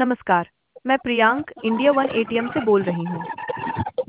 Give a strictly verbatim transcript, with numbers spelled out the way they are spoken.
नमस्कार। मैं Priyank India one ATM से बोल रही हूँ।